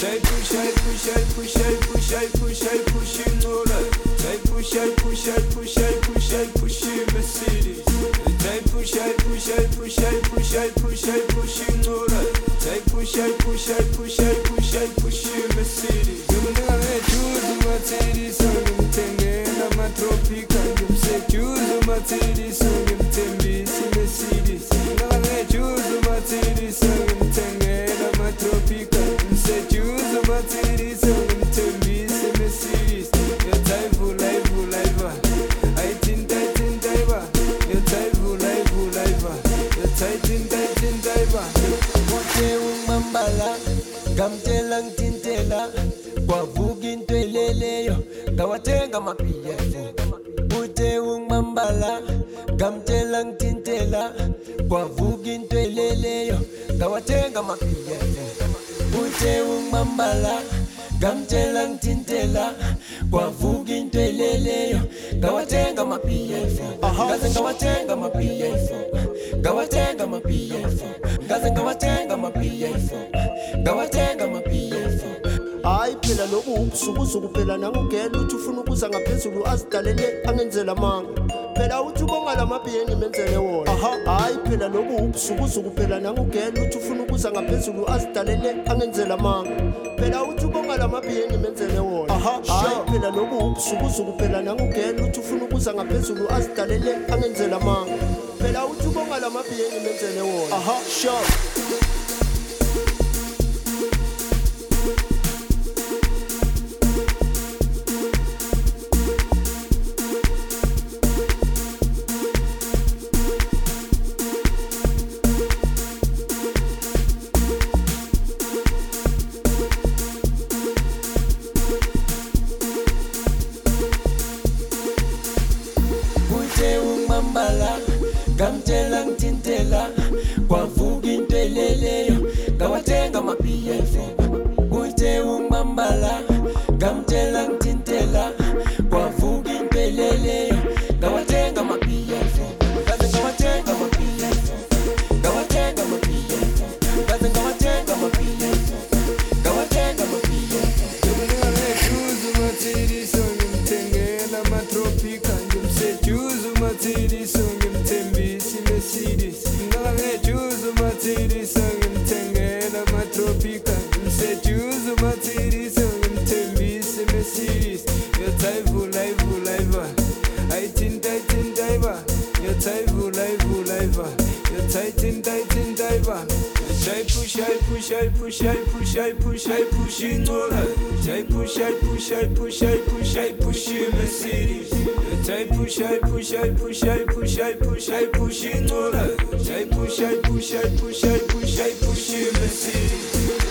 Say push, I push, I push, I push, I push, I push in order. Say push, I push, I push, I push, I push in Mercedes. Say push, I push, I push, I push, I push, I push in order. Say push, I push, I push, I push, I push in Mercedes. Choose Mercedes, so you tengela matropica. You say choose Mercedes, so you tembisi Mercedes. Choose Mercedes, so you tengela matropica. You say choose Mercedes, so you tembisi Mercedes. Your type of life, I think diver. Your type of life, your type in diver. Ute umambala, gamtelang tintela, kwa vugin tweleleyo, kawatenga mapiyefu. Ute umambala, gamtelang tintela, kwa vugin tweleleyo, kawatenga mapiyefu. Ute umambala, gamtelang tintela, kwa vugin tweleleyo, kawatenga mapiyefu. Gaze kawatenga mapiyefu. Gawatenga mapiyefu. Gaze kawatenga mapiyefu. Gawatenga mapiyefu. Hayi phela lobu ubusuku phela nangugela uthi ufuna ukuza ngaphezulu azidalele angenzela manga. Phela uthi ubonga lamabhiyeni menzele wona. Hayi phela lobu ubusuku phela nangugela uthi ufuna ukuza ngaphezulu azidalele angenzela manga. Phela uthi ubonga lamabhiyeni menzele wona. Hayi phela lobu ubusuku phela nangugela uthi ufuna ukuza ngaphezulu azidalele angenzela manga. Phela uthi ubonga lamabhiyeni menzele wona. Sure. Gamtelang tintela, kwa vugin tweleleyo, kawatenga mapiyefu. Ute umambala, gamtelang tintela, kwa vugin tweleleyo, kawatenga mapiyefu. Gaze kawatenga mapiyefu. Kawatenga mapiyefu. Gaze kawatenga mapiyefu. Kawatenga mapiyefu. Choose Mercedes, so you tengela matropica. You say choose Mercedes, so you tembisi Mercedes. Choose Mercedes, so you tengela matropica. You say choose Mercedes, so you tembisi Mercedes. Your type of life, I think diver. Your type of life, your type in diver. I push, I push, I push, I push, I push, I push in order. I push, I push, I push, I push, I push in Mercedes. I push, I push, I push, I push, I push, I push in order. I push, I push, I push, I push, I push in Mercedes.